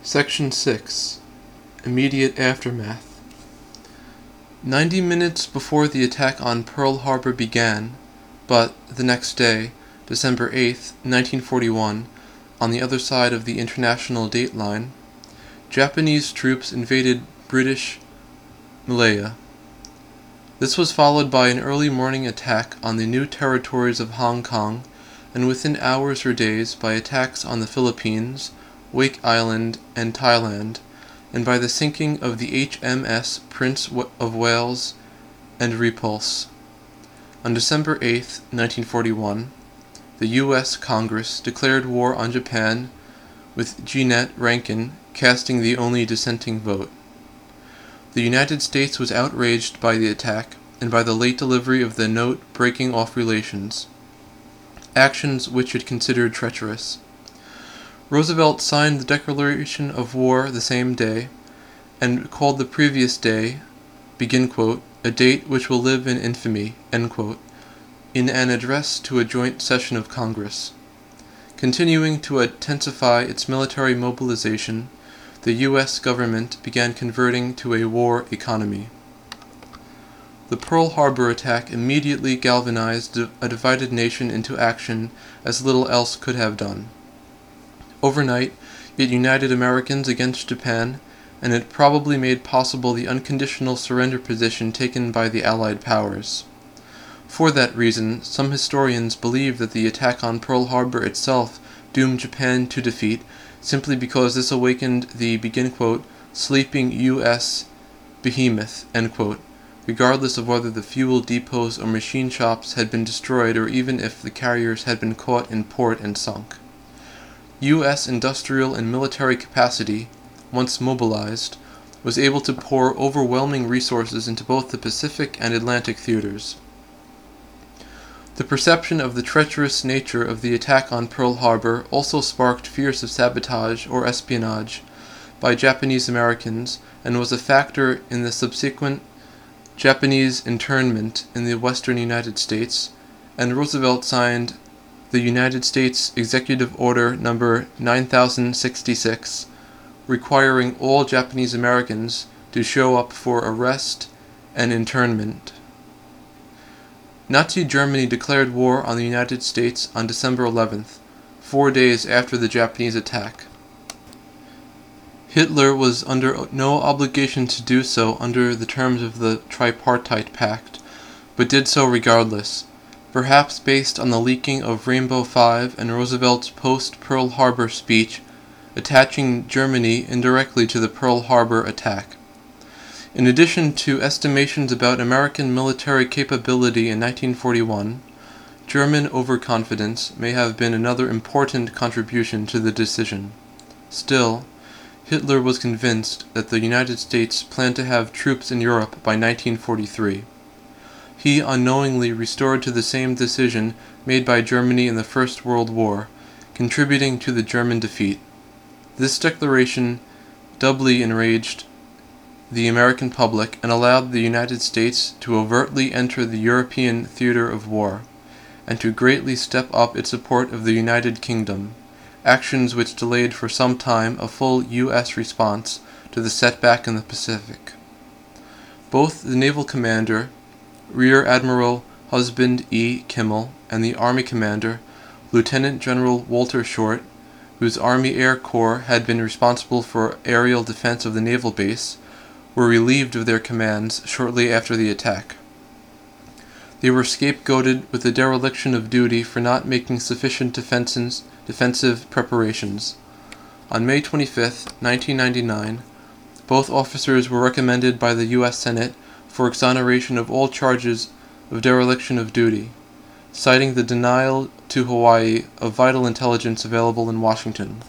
Section 6. Immediate Aftermath. 90 minutes before the attack on Pearl Harbor began, but the next day, December 8, 1941, on the other side of the international date line, Japanese troops invaded British Malaya. This was followed by an early morning attack on the new territories of Hong Kong, and within hours or days by attacks on the Philippines, Wake Island, and Thailand, and by the sinking of the HMS Prince of Wales and Repulse. On December 8, 1941, the U.S. Congress declared war on Japan, with Jeannette Rankin casting the only dissenting vote. The United States was outraged by the attack and by the late delivery of the note breaking off relations, actions which it considered treacherous. Roosevelt signed the declaration of war the same day, and called the previous day, "a date which will live in infamy," in an address to a joint session of Congress. Continuing to intensify its military mobilization, the U.S. government began converting to a war economy. The Pearl Harbor attack immediately galvanized a divided nation into action as little else could have done. Overnight, it united Americans against Japan, and it probably made possible the unconditional surrender position taken by the Allied powers. For that reason, some historians believe that the attack on Pearl Harbor itself doomed Japan to defeat, simply because this awakened the "sleeping U.S. behemoth," regardless of whether the fuel depots or machine shops had been destroyed or even if the carriers had been caught in port and sunk. U.S. industrial and military capacity, once mobilized, was able to pour overwhelming resources into both the Pacific and Atlantic theaters. The perception of the treacherous nature of the attack on Pearl Harbor also sparked fears of sabotage or espionage by Japanese Americans and was a factor in the subsequent Japanese internment in the western United States, and Roosevelt signed the United States Executive Order No. 9066, requiring all Japanese Americans to show up for arrest and internment. Nazi Germany declared war on the United States on December 11th, 4 days after the Japanese attack. Hitler was under no obligation to do so under the terms of the Tripartite Pact, but did so regardless, perhaps based on the leaking of Rainbow Five and Roosevelt's post-Pearl Harbor speech attaching Germany indirectly to the Pearl Harbor attack. In addition to estimations about American military capability in 1941, German overconfidence may have been another important contribution to the decision. Still, Hitler was convinced that the United States planned to have troops in Europe by 1943. He unknowingly restored to the same decision made by Germany in the First World War, contributing to the German defeat. This declaration doubly enraged the American public and allowed the United States to overtly enter the European theater of war, and to greatly step up its support of the United Kingdom, actions which delayed for some time a full U.S. response to the setback in the Pacific. Both the naval commander, Rear Admiral Husband E. Kimmel, and the Army commander, Lieutenant General Walter Short, whose Army Air Corps had been responsible for aerial defense of the naval base, were relieved of their commands shortly after the attack. They were scapegoated with the dereliction of duty for not making sufficient defensive preparations. On May 25, 1999, both officers were recommended by the U.S. Senate for exoneration of all charges of dereliction of duty, citing the denial to Hawaii of vital intelligence available in Washington.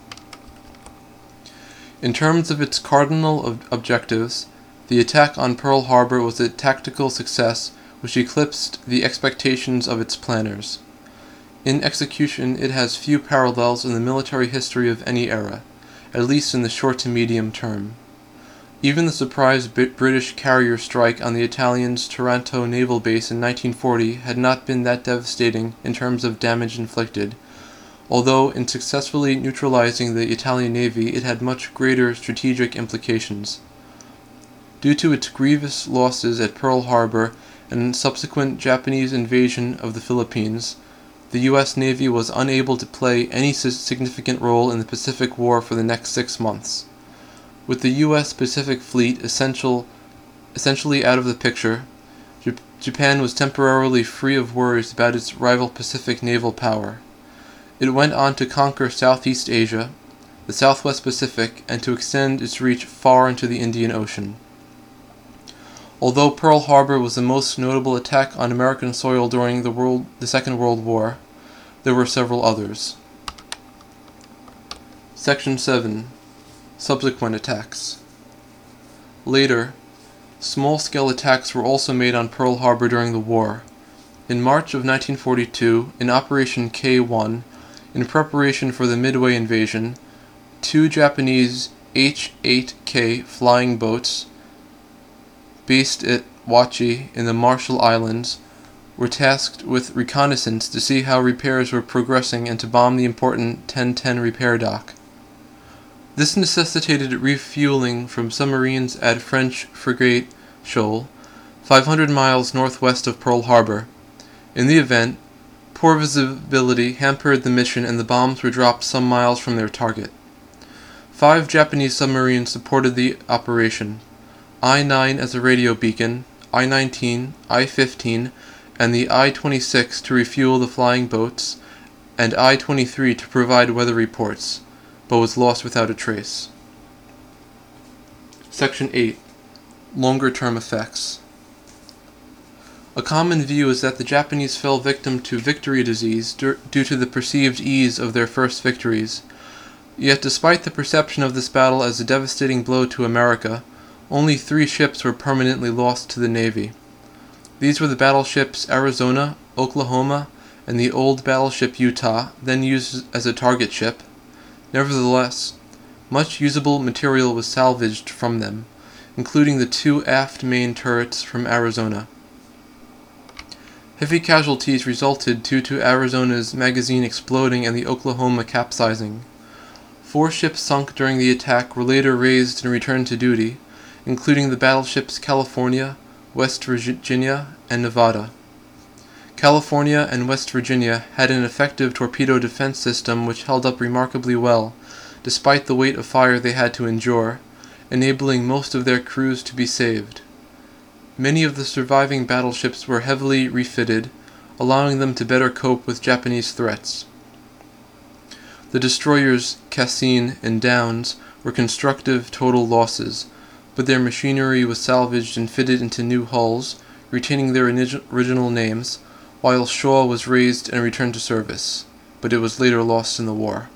In terms of its cardinal objectives, the attack on Pearl Harbor was a tactical success which eclipsed the expectations of its planners. In execution, it has few parallels in the military history of any era, at least in the short to medium term. Even the surprise British carrier strike on the Italians' Taranto naval base in 1940 had not been that devastating in terms of damage inflicted, although in successfully neutralizing the Italian Navy it had much greater strategic implications. Due to its grievous losses at Pearl Harbor and subsequent Japanese invasion of the Philippines, the U.S. Navy was unable to play any significant role in the Pacific War for the next 6 months. With the U.S. Pacific Fleet essentially out of the picture, Japan was temporarily free of worries about its rival Pacific naval power. It went on to conquer Southeast Asia, the Southwest Pacific, and to extend its reach far into the Indian Ocean. Although Pearl Harbor was the most notable attack on American soil during the Second World War, there were several others. Section 7. Subsequent attacks. Later, small-scale attacks were also made on Pearl Harbor during the war. In March of 1942, in Operation K-1, in preparation for the Midway invasion, 2 Japanese H-8K flying boats based at Wachi in the Marshall Islands were tasked with reconnaissance to see how repairs were progressing and to bomb the important 1010 repair dock. This necessitated refueling from submarines at French Frigate Shoal, 500 miles northwest of Pearl Harbor. In the event, poor visibility hampered the mission and the bombs were dropped some miles from their target. 5 Japanese submarines supported the operation: I-9 as a radio beacon, I-19, I-15, and the I-26 to refuel the flying boats, and I-23 to provide weather reports, but was lost without a trace. Section 8. Longer-term effects. A common view is that the Japanese fell victim to victory disease due to the perceived ease of their first victories. Yet despite the perception of this battle as a devastating blow to America, only 3 ships were permanently lost to the Navy. These were the battleships Arizona, Oklahoma, and the old battleship Utah, then used as a target ship. Nevertheless, much usable material was salvaged from them, including the 2 aft main turrets from Arizona. Heavy casualties resulted due to Arizona's magazine exploding and the Oklahoma capsizing. 4 ships sunk during the attack were later raised and returned to duty, including the battleships California, West Virginia, and Nevada. California and West Virginia had an effective torpedo defense system which held up remarkably well, despite the weight of fire they had to endure, enabling most of their crews to be saved. Many of the surviving battleships were heavily refitted, allowing them to better cope with Japanese threats. The destroyers Cassine and Downes were constructive total losses, but their machinery was salvaged and fitted into new hulls, retaining their original names, while Shaw was raised and returned to service, but it was later lost in the war.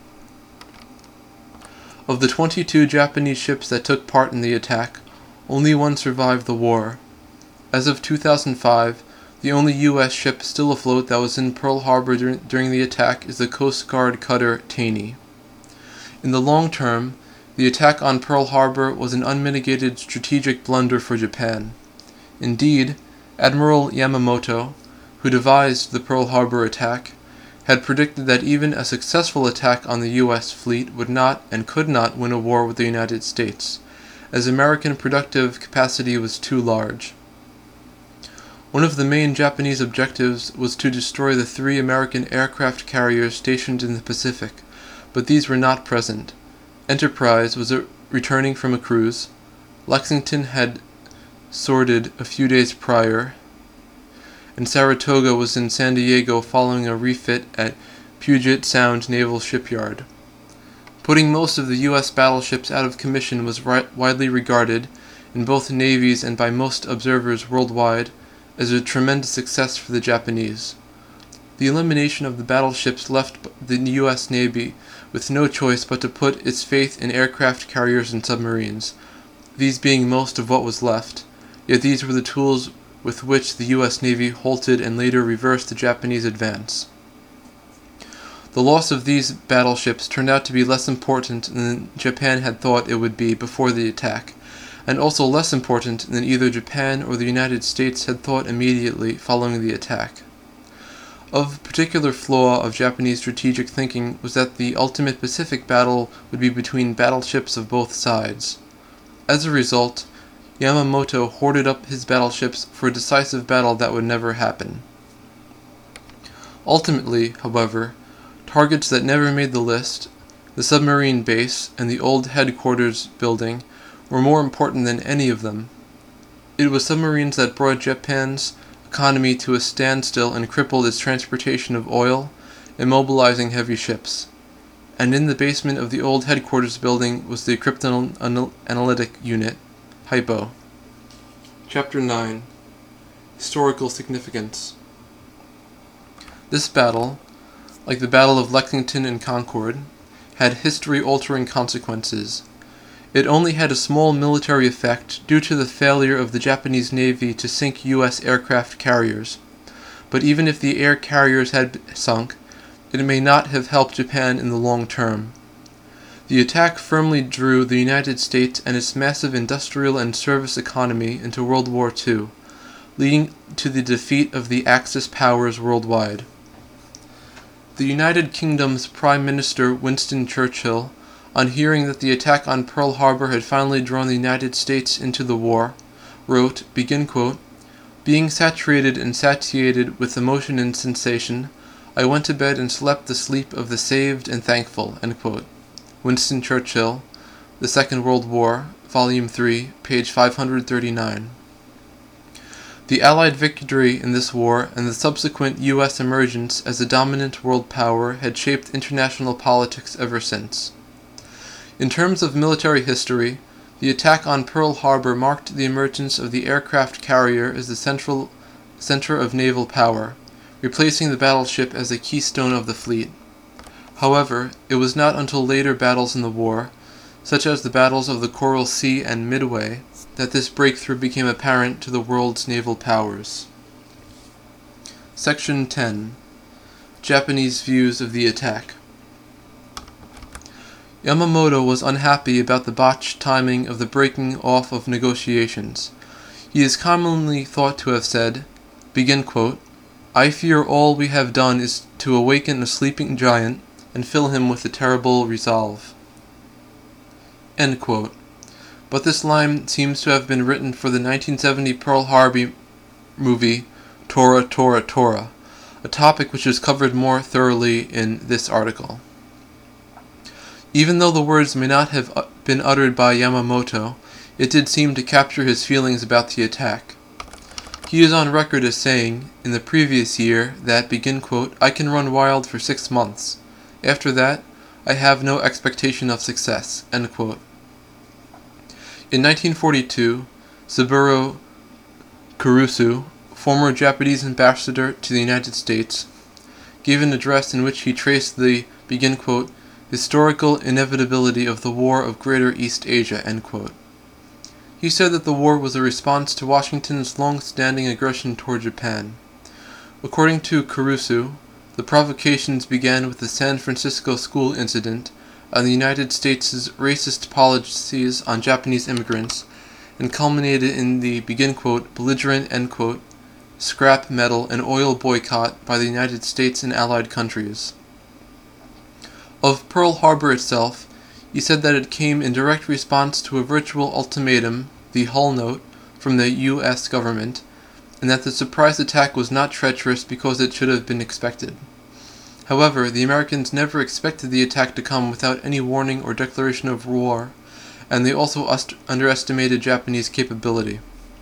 Of the 22 Japanese ships that took part in the attack, only 1 survived the war. As of 2005, the only U.S. ship still afloat that was in Pearl Harbor during the attack is the Coast Guard cutter Taney. In the long term, the attack on Pearl Harbor was an unmitigated strategic blunder for Japan. Indeed, Admiral Yamamoto, who devised the Pearl Harbor attack, had predicted that even a successful attack on the U.S. fleet would not and could not win a war with the United States, as American productive capacity was too large. One of the main Japanese objectives was to destroy the 3 American aircraft carriers stationed in the Pacific, but these were not present. Enterprise was returning from a cruise. Lexington had sorted a few days prior, and Saratoga was in San Diego following a refit at Puget Sound Naval Shipyard. Putting most of the U.S. battleships out of commission was widely regarded, in both navies and by most observers worldwide, as a tremendous success for the Japanese. The elimination of the battleships left the U.S. Navy with no choice but to put its faith in aircraft carriers and submarines, these being most of what was left, yet these were the tools with which the U.S. Navy halted and later reversed the Japanese advance. The loss of these battleships turned out to be less important than Japan had thought it would be before the attack, and also less important than either Japan or the United States had thought immediately following the attack. Of particular flaw of Japanese strategic thinking was that the ultimate Pacific battle would be between battleships of both sides. As a result, Yamamoto hoarded up his battleships for a decisive battle that would never happen. Ultimately, however, targets that never made the list, the submarine base and the old headquarters building, were more important than any of them. It was submarines that brought Japan's economy to a standstill and crippled its transportation of oil, immobilizing heavy ships. And in the basement of the old headquarters building was the cryptanalytic unit, Hypo. Chapter 9. Historical Significance. This battle, like the Battle of Lexington and Concord, had history-altering consequences. It only had a small military effect due to the failure of the Japanese Navy to sink U.S. aircraft carriers. But even if the air carriers had sunk, it may not have helped Japan in the long term. The attack firmly drew the United States and its massive industrial and service economy into World War II, leading to the defeat of the Axis powers worldwide. The United Kingdom's Prime Minister Winston Churchill, on hearing that the attack on Pearl Harbor had finally drawn the United States into the war, wrote, begin quote, "Being saturated and satiated with emotion and sensation, I went to bed and slept the sleep of the saved and thankful." End quote. Winston Churchill, The Second World War, Volume 3, page 539. The Allied victory in this war and the subsequent U.S. emergence as a dominant world power had shaped international politics ever since. In terms of military history, the attack on Pearl Harbor marked the emergence of the aircraft carrier as the center of naval power, replacing the battleship as a keystone of the fleet. However, it was not until later battles in the war, such as the battles of the Coral Sea and Midway, that this breakthrough became apparent to the world's naval powers. Section 10. Japanese Views of the Attack. Yamamoto was unhappy about the botched timing of the breaking off of negotiations. He is commonly thought to have said, begin quote, "I fear all we have done is to awaken a sleeping giant and fill him with a terrible resolve." End quote. But this line seems to have been written for the 1970 Pearl Harbor movie Tora Tora Tora, a topic which is covered more thoroughly in this article. Even though the words may not have been uttered by Yamamoto, it did seem to capture his feelings about the attack. He is on record as saying, in the previous year, that, begin quote, "I can run wild for 6 months. After that, I have no expectation of success." End quote. In 1942, Saburo Kurusu, former Japanese ambassador to the United States, gave an address in which he traced the, begin quote, "historical inevitability of the War of Greater East Asia." End quote. He said that the war was a response to Washington's long-standing aggression toward Japan. According to Kurusu, the provocations began with the San Francisco school incident and the United States' racist policies on Japanese immigrants, and culminated in the, begin quote, "belligerent," end quote, scrap metal and oil boycott by the United States and allied countries. Of Pearl Harbor itself, he said that it came in direct response to a virtual ultimatum, the Hull Note, from the U.S. government, and that the surprise attack was not treacherous because it should have been expected. However, the Americans never expected the attack to come without any warning or declaration of war, and they also underestimated Japanese capability.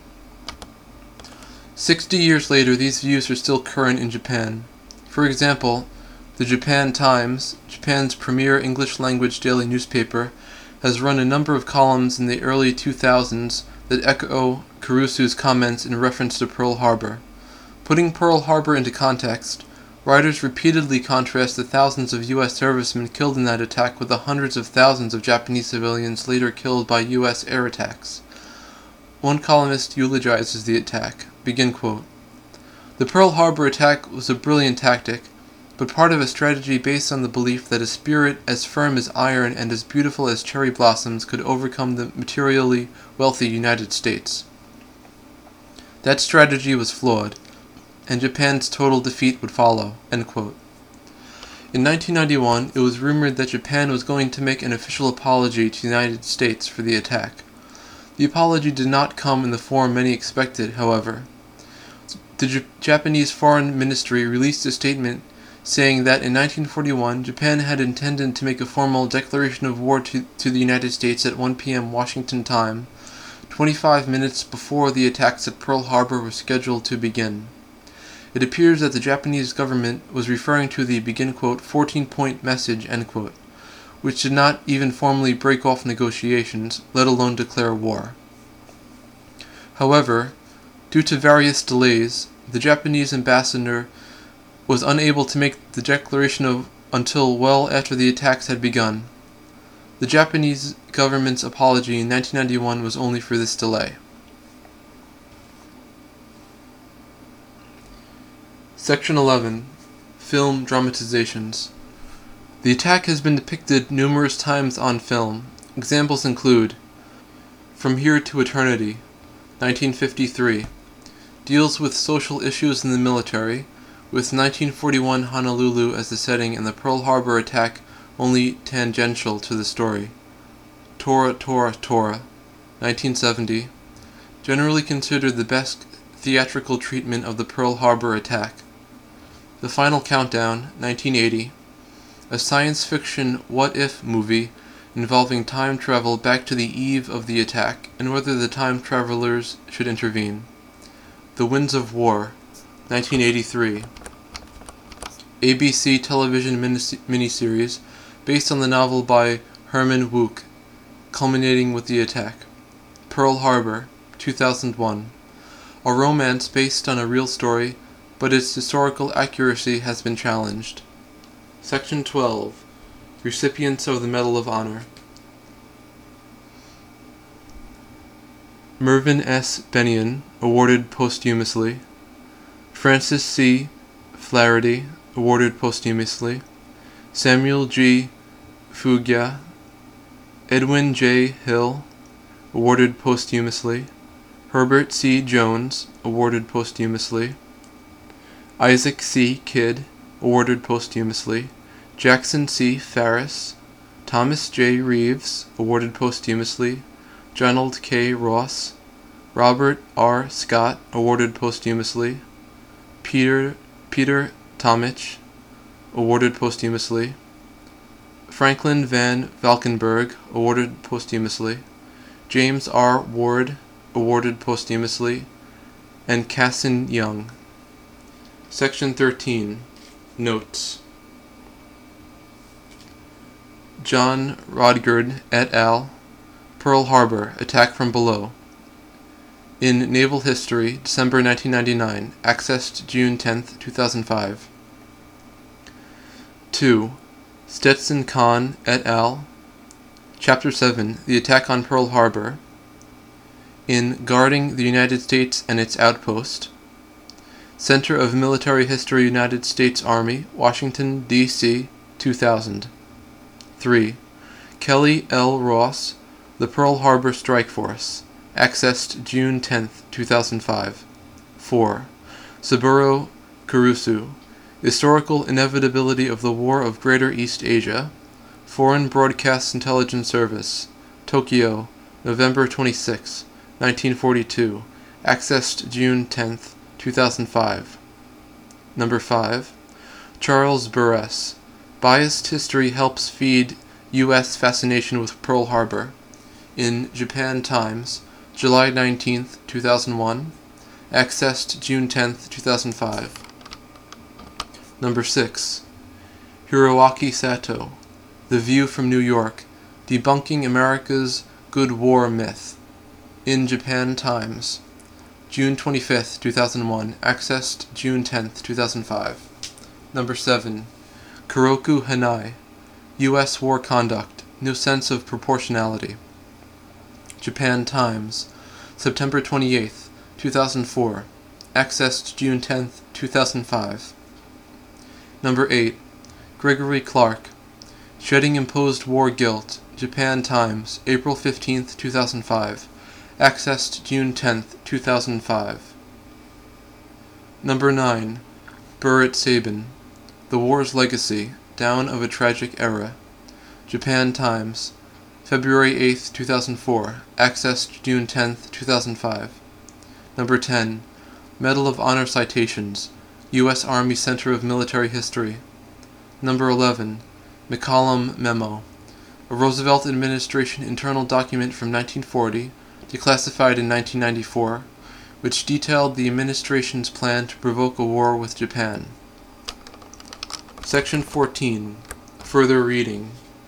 60 years later, these views are still current in Japan. For example, the Japan Times, Japan's premier English-language daily newspaper, has run a number of columns in the early 2000s that echo Kurusu's comments in reference to Pearl Harbor. Putting Pearl Harbor into context, writers repeatedly contrast the thousands of U.S. servicemen killed in that attack with the hundreds of thousands of Japanese civilians later killed by U.S. air attacks. One columnist eulogizes the attack, begin quote, "The Pearl Harbor attack was a brilliant tactic, but part of a strategy based on the belief that a spirit as firm as iron and as beautiful as cherry blossoms could overcome the materially wealthy United States. That strategy was flawed. and Japan's total defeat would follow." End quote. In 1991, it was rumored that Japan was going to make an official apology to the United States for the attack. The apology did not come in the form many expected, however. The Japanese Foreign Ministry released a statement saying that in 1941, Japan had intended to make a formal declaration of war to the United States at 1 p.m. Washington time, 25 minutes before the attacks at Pearl Harbor were scheduled to begin. It appears that the Japanese government was referring to the begin quote 14-point message end quote, which did not even formally break off negotiations, let alone declare war. However, due to various delays, the Japanese ambassador was unable to make the declaration until well after the attacks had begun. The Japanese government's apology in 1991 was only for this delay. Section 11. Film Dramatizations. The attack has been depicted numerous times on film. Examples include From Here to Eternity, 1953, deals with social issues in the military, with 1941 Honolulu as the setting and the Pearl Harbor attack only tangential to the story. Tora, Tora, Tora, 1970, generally considered the best theatrical treatment of the Pearl Harbor attack. The Final Countdown, 1980, a science fiction what-if movie involving time travel back to the eve of the attack and whether the time travelers should intervene. The Winds of War, 1983, ABC television miniseries based on the novel by Herman Wouk, culminating with the attack. Pearl Harbor, 2001, a romance based on a real story, but its historical accuracy has been challenged. Section 12. Recipients of the Medal of Honor. Mervyn S. Bennion, awarded posthumously. Francis C. Flaherty, awarded posthumously. Samuel G. Fugia. Edwin J. Hill, awarded posthumously. Herbert C. Jones, awarded posthumously. Isaac C. Kidd, awarded posthumously. Jackson C. Farris. Thomas J. Reeves, awarded posthumously. Donald K. Ross. Robert R. Scott, awarded posthumously. Peter Tomich, awarded posthumously. Franklin Van Valkenburg, awarded posthumously. James R. Ward, awarded posthumously. And Casson Young. Section 13. Notes. John Rodgerd et al., Pearl Harbor, Attack from Below. In Naval History, December 1999, accessed June 10, 2005. 2. Stetson Kahn et al., Chapter 7, The Attack on Pearl Harbor. In Guarding the United States and Its Outpost. Center of Military History, United States Army, Washington, D.C., 2000. 3. Kelly L. Ross, The Pearl Harbor Strike Force, accessed June 10, 2005. 4. Saburo Kurusu, Historical Inevitability of the War of Greater East Asia, Foreign Broadcast Intelligence Service, Tokyo, November 26, 1942, accessed June 10, 2005. Number 5. Charles Burress, Biased History Helps Feed U.S. Fascination with Pearl Harbor, in Japan Times, July 19, 2001, accessed June 10, 2005. Number 6. Hiroaki Sato, The View from New York, Debunking America's Good War Myth, in Japan Times, June 25, 2001, accessed June 10, 2005. Number 7. Kuroku Hanai, U.S. War Conduct, No Sense of Proportionality, Japan Times, September 28, 2004, accessed June 10, 2005. Number 8. Gregory Clark, Shedding Imposed War Guilt, Japan Times, April 15, 2005, accessed June 10, 2005. Number 9. Burrit Sabin, The War's Legacy, Down of a Tragic Era. Japan Times, February 8, 2004, accessed June 10, 2005. Number 10. Medal of Honor Citations, U.S. Army Center of Military History. Number 11. McCollum Memo, a Roosevelt administration internal document from 1940, declassified in 1994, which detailed the administration's plan to provoke a war with Japan. Section 14. Further reading.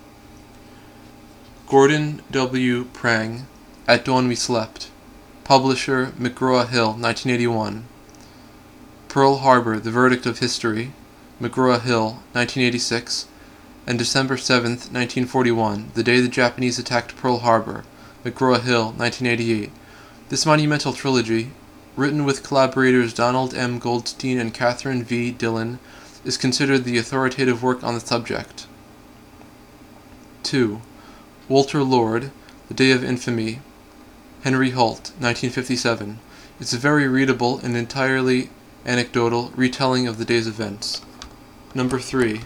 Gordon W. Prang, At Dawn We Slept. Publisher, McGraw-Hill, 1981. Pearl Harbor, The Verdict of History. McGraw-Hill, 1986. And December 7, 1941, The Day the Japanese Attacked Pearl Harbor. McGraw-Hill, 1988. This monumental trilogy, written with collaborators Donald M. Goldstein and Catherine V. Dillon, is considered the authoritative work on the subject. 2. Walter Lord, The Day of Infamy. Henry Holt, 1957. It's a very readable and entirely anecdotal retelling of the day's events. Number 3.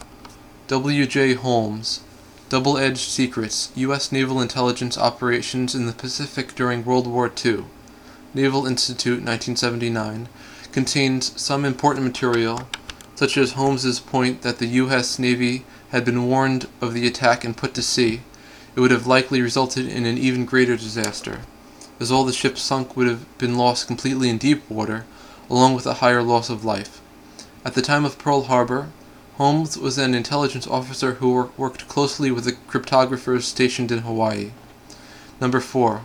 W. J. Holmes, Double-Edged Secrets, U.S. Naval Intelligence Operations in the Pacific During World War II. Naval Institute, 1979, contains some important material, such as Holmes's point that the U.S. Navy had been warned of the attack and put to sea. It would have likely resulted in an even greater disaster, as all the ships sunk would have been lost completely in deep water, along with a higher loss of life. At the time of Pearl Harbor, Holmes was an intelligence officer who worked closely with the cryptographers stationed in Hawaii. Number 4.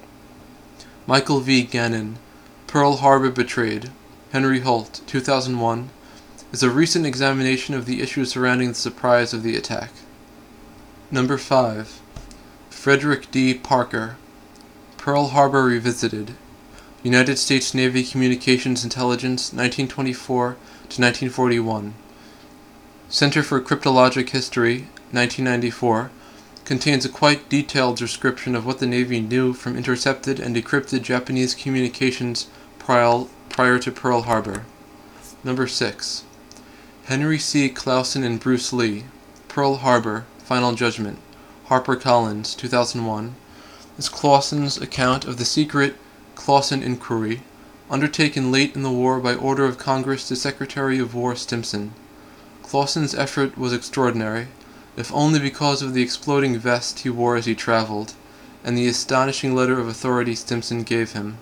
Michael V. Gannon, Pearl Harbor Betrayed. Henry Holt, 2001, is a recent examination of the issues surrounding the surprise of the attack. Number 5. Frederick D. Parker, Pearl Harbor Revisited. United States Navy Communications Intelligence, 1924 to 1941. Center for Cryptologic History, 1994, contains a quite detailed description of what the Navy knew from intercepted and decrypted Japanese communications prior to Pearl Harbor. Number 6. Henry C. Clausen and Bruce Lee, Pearl Harbor, Final Judgment. HarperCollins, 2001, is Clausen's account of the secret Clausen Inquiry, undertaken late in the war by order of Congress to Secretary of War Stimson. Clausen's effort was extraordinary, if only because of the exploding vest he wore as he traveled, and the astonishing letter of authority Stimson gave him.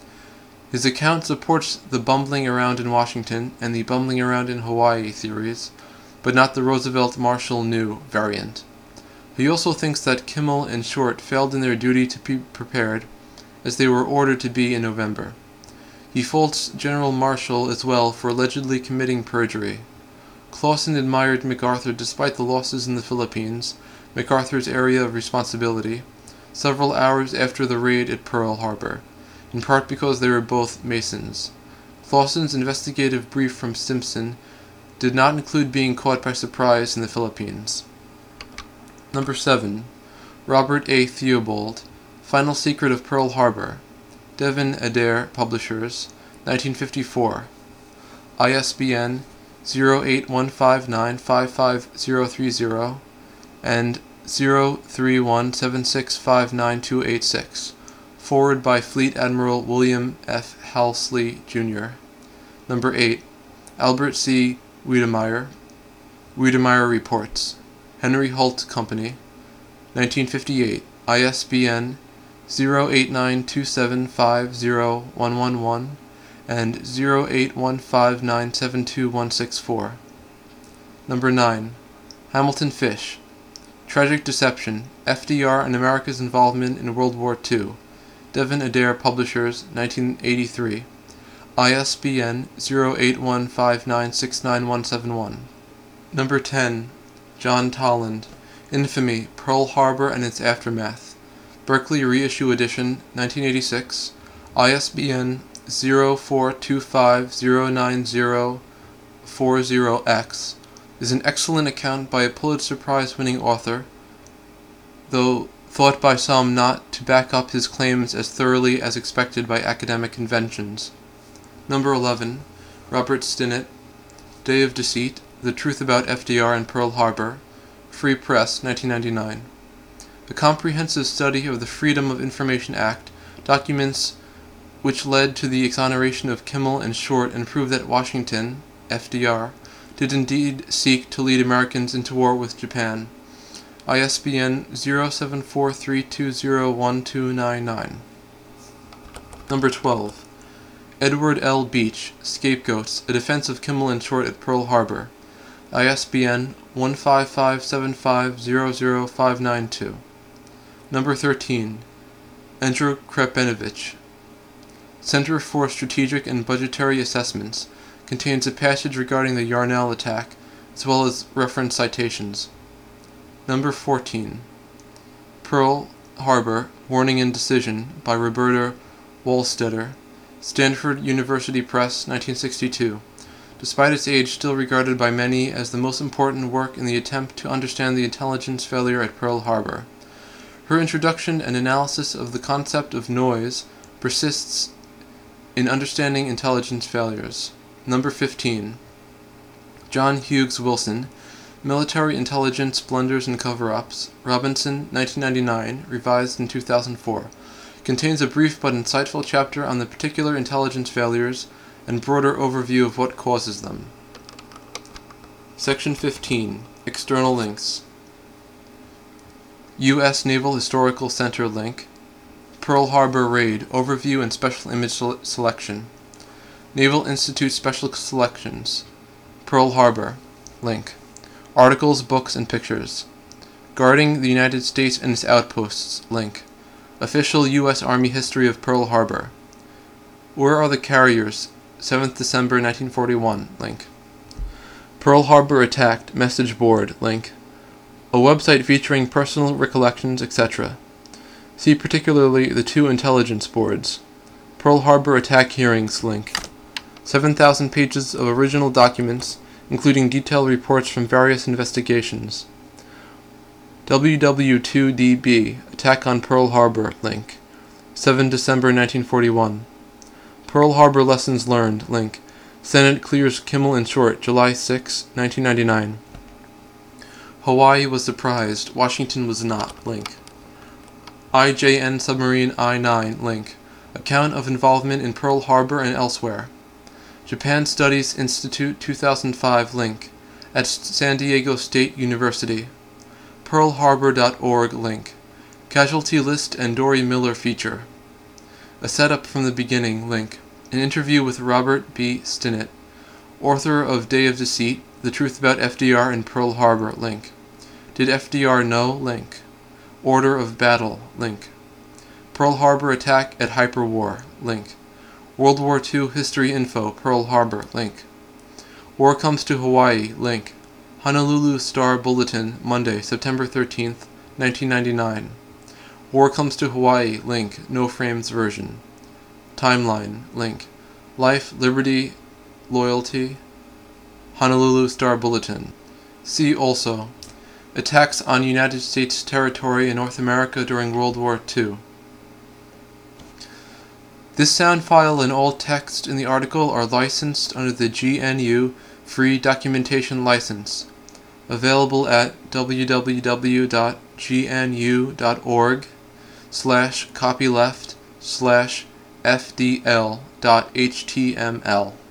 His account supports the bumbling around in Washington and the bumbling around in Hawaii theories, but not the Roosevelt-Marshall-New variant. He also thinks that Kimmel and Short failed in their duty to be prepared, as they were ordered to be in November. He faults General Marshall as well for allegedly committing perjury. Clausen admired MacArthur despite the losses in the Philippines, MacArthur's area of responsibility, several hours after the raid at Pearl Harbor, in part because they were both Masons. Clausen's investigative brief from Stimson did not include being caught by surprise in the Philippines. Number 7. Robert A. Theobald, Final Secret of Pearl Harbor. Devin Adair Publishers, 1954. ISBN 0815955030 and 03176598286. Forward by Fleet Admiral William F. Halsey, Jr. Number 8. Albert C. Wiedemeyer, Wiedemeyer Reports. Henry Holt Company, 1958. ISBN 0892750111 and 0815972164. Number 9. Hamilton Fish, Tragic Deception, FDR and America's Involvement in World War II. Devin Adair Publishers, 1983. ISBN 0815969171. Number 10. John Tolland, Infamy, Pearl Harbor and Its Aftermath. Berkeley Reissue Edition, 1986. ISBN 0425094040X, is an excellent account by a Pulitzer Prize-winning author, though thought by some not to back up his claims as thoroughly as expected by academic conventions. Number 11. Robert Stinnett, Day of Deceit, The Truth About FDR and Pearl Harbor, Free Press, 1999. A comprehensive study of the Freedom of Information Act, documents which led to the exoneration of Kimmel and Short and prove that Washington, FDR, did indeed seek to lead Americans into war with Japan. ISBN 0743201299. Number 12. Edward L. Beach, Scapegoats, A Defense of Kimmel and Short at Pearl Harbor. ISBN 1557500592. Number 13. Andrew Krepenovich, Center for Strategic and Budgetary Assessments, contains a passage regarding the Yarnell attack, as well as reference citations. Number 14. Pearl Harbor, Warning and Decision, by Roberta Wohlstetter, Stanford University Press, 1962. Despite its age, still regarded by many as the most important work in the attempt to understand the intelligence failure at Pearl Harbor. Her introduction and analysis of the concept of noise persists in understanding intelligence failures. Number 15. John Hughes Wilson, Military Intelligence Blunders and Cover-Ups, Robinson, 1999, revised in 2004, contains a brief but insightful chapter on the particular intelligence failures and broader overview of what causes them. Section 15. External links. U.S. Naval Historical Center link. Pearl Harbor Raid, Overview and Special Image Selection. Naval Institute Special Selections. Pearl Harbor, link. Articles, books, and pictures. Guarding the United States and its Outposts, link. Official U.S. Army History of Pearl Harbor. Where Are the Carriers? 7th December 1941, link. Pearl Harbor Attacked, Message Board, link. A website featuring personal recollections, etc. See particularly the two intelligence boards. Pearl Harbor Attack Hearings, link. 7,000 pages of original documents, including detailed reports from various investigations. WW2DB, Attack on Pearl Harbor, link. 7 December 1941. Pearl Harbor Lessons Learned, link. Senate clears Kimmel and Short, July 6, 1999. Hawaii was surprised, Washington was not, link. IJN Submarine I-9, link. Account of involvement in Pearl Harbor and elsewhere. Japan Studies Institute 2005, link. At San Diego State University. PearlHarbor.org, link. Casualty List and Dory Miller feature. A Setup from the Beginning, link. An interview with Robert B. Stinnett, author of Day of Deceit, The Truth About FDR and Pearl Harbor, link. Did FDR Know, link. Order of Battle, link. Pearl Harbor Attack at Hyperwar, link. World War II History Info, Pearl Harbor, link. War Comes to Hawaii, link. Honolulu Star Bulletin, Monday, September 13th, 1999. War Comes to Hawaii, link. No Frames version. Timeline, link. Life, Liberty, Loyalty, Honolulu Star Bulletin. See also. Attacks on United States territory in North America during World War II. This sound file and all text in the article are licensed under the GNU Free Documentation License, available at www.gnu.org/copyleft/fdl.html.